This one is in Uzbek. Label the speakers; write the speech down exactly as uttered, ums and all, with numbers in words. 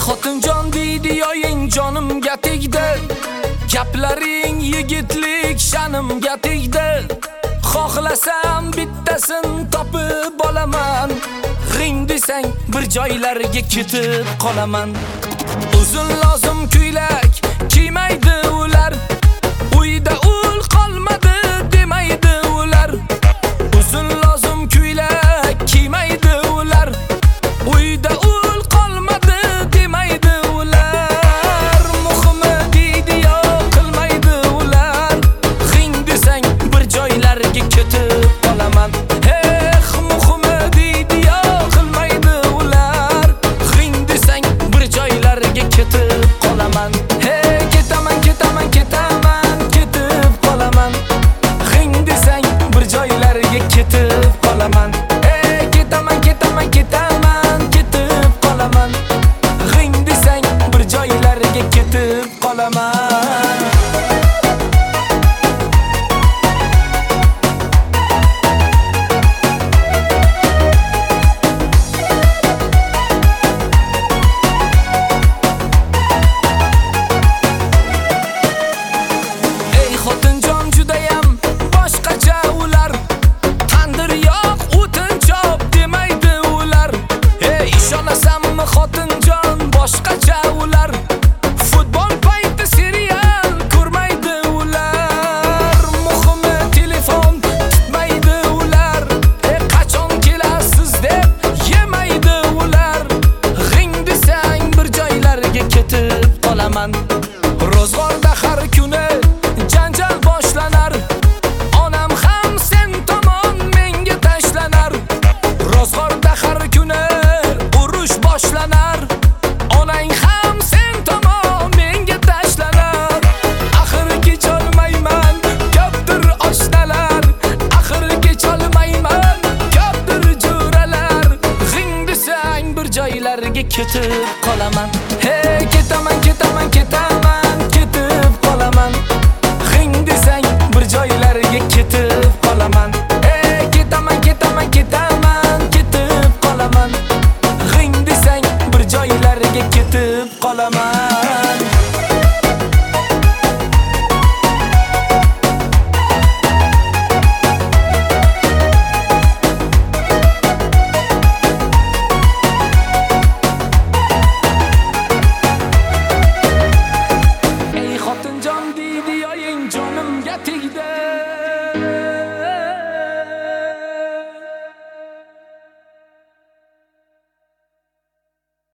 Speaker 1: xotinjon deydi yoying jonimga tegdi, gaplaring yigitlik sha'nimga tegdi. Xohlasam bittasin topib olaman, g'ing desang bir joylarga ketib qolaman. Uzun lozim ko'ylak kiymaydi ular, uyda ul qolmadi demaydi ular. Uzun lozim ko'ylak kiymaydi ular, uyda ul qolmadi demaydi ular. Muhimi deydi yo qilmaydi ular, g'ing desang bir joylarga ketib qolaman. Eh, muhimi deydi yo qilmaydi ular, g'ing desang bir joylarga ketib qolaman. Hey, ketaman ketaman ketaman ketib qolaman, g'ing desang bir joylarga ketib qolaman. Hey, ketaman ketaman ketaman ketib qolaman, g'ing desang bir joylarga ketib qolaman. Xotinjon boshqacha ular, futbol payti serial ko'rmaydi ular. Muhimi telefon tutmaydi ular, e qachon kelasiz deb yemaydi ular. G'ing desang bir joylarga ketib qolaman. Ro'zg'orda har kuni janjal boshlanar, onam ham sen tomon menga tashlanar. Ro'zg'orda har kuni urush boshlanar, onang ham sen tomon menga tashlanar. Axir kecholmayman ko'pdir oshnalar, axir kecholmayman ko'pdir jo'ralar. G'ing desang bir joylarga ketib qolaman. Hey, ketaman ketaman ketaman ketib qolaman, g'ing desang bir joylarga ketib qolaman. Hey, ketaman ketaman ketaman ketib qolaman, g'ing desang bir joylarga ketib qolaman. Ey xotinjon deydi yoying jonimga tegdi,